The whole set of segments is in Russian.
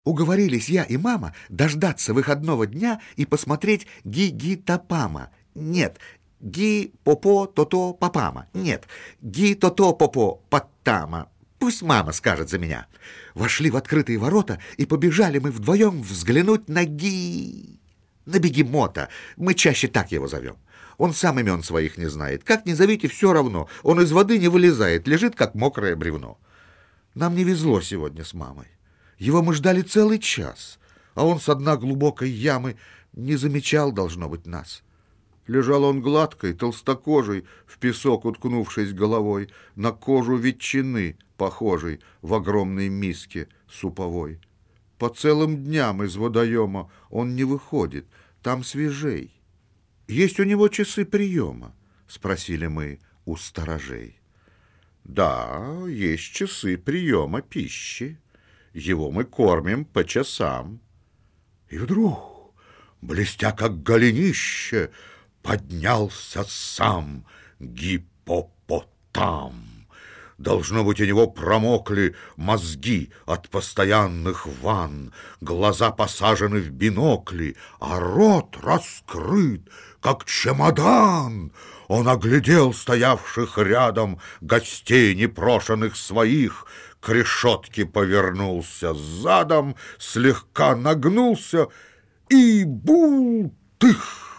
Уговорились я и мама дождаться выходного дня и посмотреть Ги-Ги-Топама. Нет, Ги-Попо-То-То-Папама. Нет, Ги-То-То-Попо-Паттама. Пусть мама скажет за меня. Вошли в открытые ворота, и побежали мы вдвоем взглянуть на на бегемота. Мы чаще так его зовем. Он сам имен своих не знает. Как ни зовите, все равно. Он из воды не вылезает, лежит, как мокрое бревно. Нам не везло сегодня с мамой. Его мы ждали целый час, а он с дна глубокой ямы не замечал, должно быть, нас. Лежал он гладкой, толстокожей, в песок уткнувшись головой, на кожу ветчины, похожей в огромной миске суповой. По целым дням из водоема он не выходит, там свежей. «Есть у него часы приема?» — спросили мы у сторожей. «Да, есть часы приема пищи. Его мы кормим по часам». И вдруг, блестя как голенище, поднялся сам гиппопотам. Должно быть, у него промокли мозги от постоянных ванн, глаза посажены в бинокли, а рот раскрыт, как чемодан. Он оглядел стоявших рядом гостей непрошенных своих, к решетке повернулся задом, слегка нагнулся и бултых.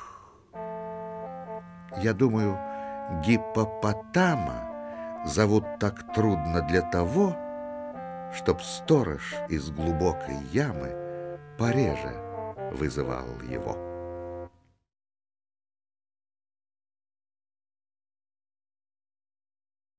Я думаю, гиппопотама зовут так трудно для того, чтоб сторож из глубокой ямы пореже вызывал его.